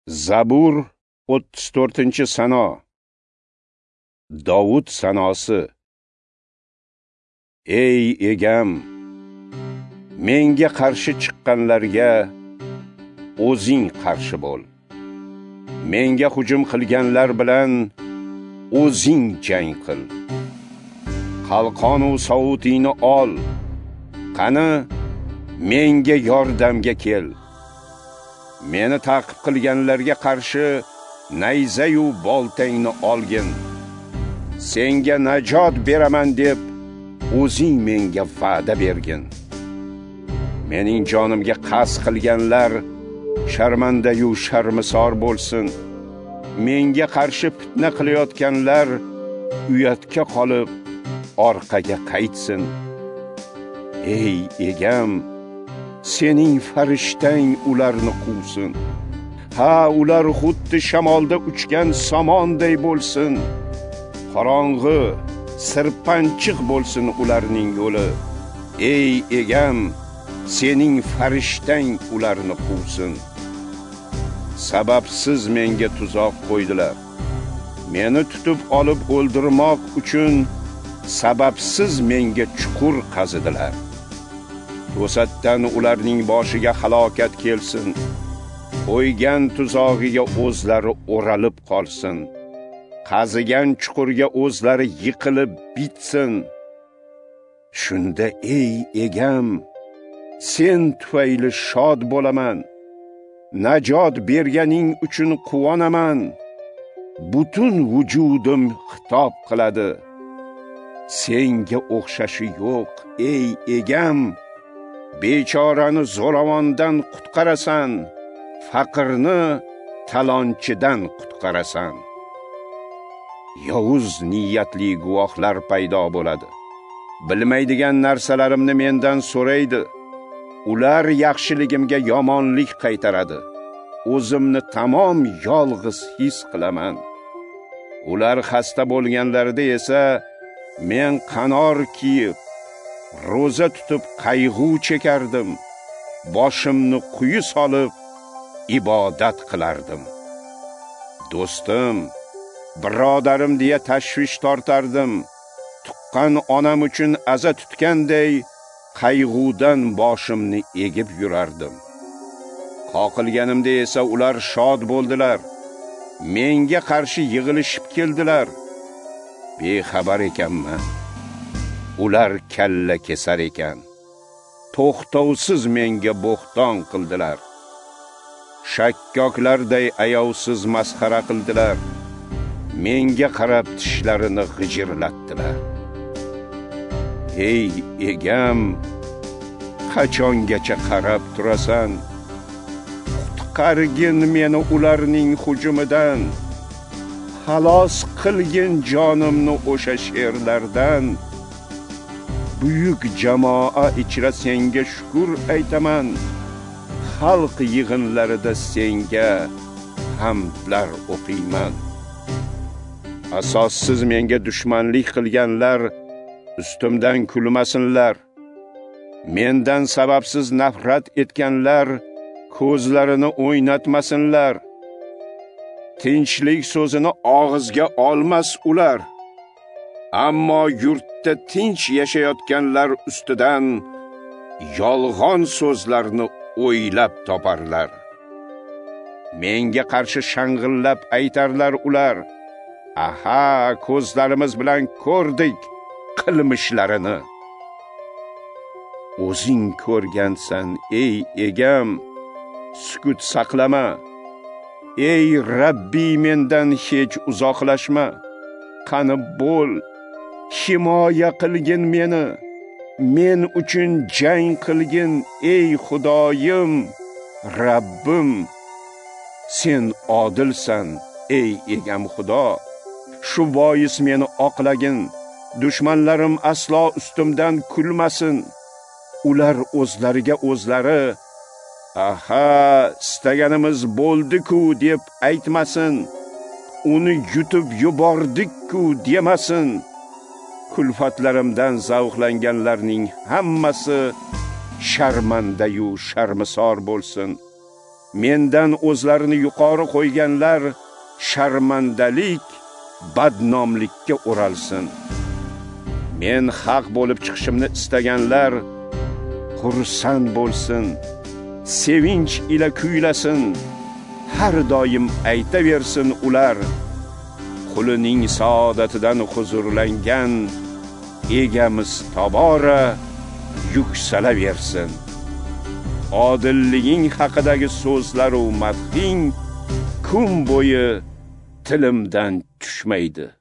Zabur 34-sano. Dovud sanosi. Ey egam, menga qarshi chiqqanlarga o'zing qarshi bo'l. Menga hujum qilganlar bilan o'zing jang qil. Qalqon u sautingni ol. Qani menga yordamga kel. Meni ta'qib qilganlarga qarshi nayza-yu boltangni olgin. Senga najot beraman deb o'zing menga va'da bergin. Mening jonimga qasd qilganlar sharmanda-yu sharmisor bo'lsin. Menga qarshi fitna qilayotganlar uyatga qolib orqaga qaytsin. Ey egam, sening farishtang ularni quvsin. Ha, ular xuddi shamolda uchgan somonday bo'lsin. Qorong'i, sirpanchiq bo'lsin ularning yo'li. Ey egam, sening farishtang ularni quvsin. Sababsiz menga tuzoq qo'ydilar. Meni tutib olib o'ldirmoq uchun sababsiz menga chuqur qazidilar. To'satdan ularning boshiga halokat kelsin. Qo'ygan tuzog'iga o'zlari o'ralib qolsin. Qazigan chuqurga o'zlari yiqilib bitsin. Shunda ey egam, sen tufayli shod bo'laman. Najot berganing uchun quvonaman. Butun vujudim xitob qiladi. Senga o'xshashi yo'q, ey egam. Bechorani zo'ravondan qutqarasan, faqirni talonchidan qutqarasan. Yovuz niyatli guvohlar paydo bo'ladi. Bilmaydigan narsalarimni mendan so'raydi. Ular yaxshiligimga yomonlik qaytaradi. O'zimni tamom yolg'iz his qilaman. Ular xasta bo'lganlarida esa men qanor kiyib, roza tutib qayg'u chekardim. Boshimni quyi solib ibodat qilardim. Do'stim, birodarim deya tashvish tortardim. Tuqqan onam uchun aza tutganday qayg'udan boshimni egib yurardim. Qoqilganimda esa ular shod bo'ldilar. Menga qarshi yig'ilishib keldilar. Bexabar ekanman. Ular kalla kesar ekan. To'xtovsiz menga bo'xton qildilar. Shakkoklarday ayovsiz masxara qildilar. Menga qarab tishlarini g'ijirlatdilar. Ey egam, qachongacha qarab turasan? Qutqargin meni ularning hujumidan. Xalos qilgin jonimni o'sha sherlardan. Buyuk jamoa ichra senga shukr aytaman. Xalq yig'inlarida senga hamdlar o'qiyman. Asossiz menga dushmanlik qilganlar ustimdan kulmasinlar. Mendan sababsiz nafrat etganlar ko'zlarini o'ynatmasinlar. Tinchlik so'zini og'izga olmas ular. Ammo yurtda tinch yashayotganlar ustidan yolg'on so'zlarni o'ylab toparlar. Menga qarshi shang'illab aytarlar ular. Aha, ko'zlarimiz bilan ko'rdik qilmishlarini. O'zing ko'rgansan, ey egam, sukut saqlama. Ey Rabbi, mendan hech uzoqlashma. Qani bo'l, himoya qilgin meni. Men uchun jang qilgin, ey Xudoyim, Rabbim. Sen odilsan, ey egam Xudo. Shu bois meni oqlagin. Dushmanlarim aslo ustimdan kulmasin. Ular o'zlariga o'zlari, aha, istaganimiz bo'ldi-ku deb aytmasin. Uni yutib yubordik-ku demasin. Kulfatlarimdan zavqlanganlarning hammasi sharmanda-yu sharmisor bo'lsin. mendan o'zlarini yuqori qo'yganlar sharmandalik, badnomlikka o'ralsin. Men haq bo'lib chiqishimni istaganlar xursand bo'lsin, sevinch ila kuylasin, har doim aytaversin ular, qulining saodatidan huzurlangan egamiz tobora yuksalaversin. Odilliging haqidagi so'zlar u madhing kun bo'yi tilimdan tushmaydi.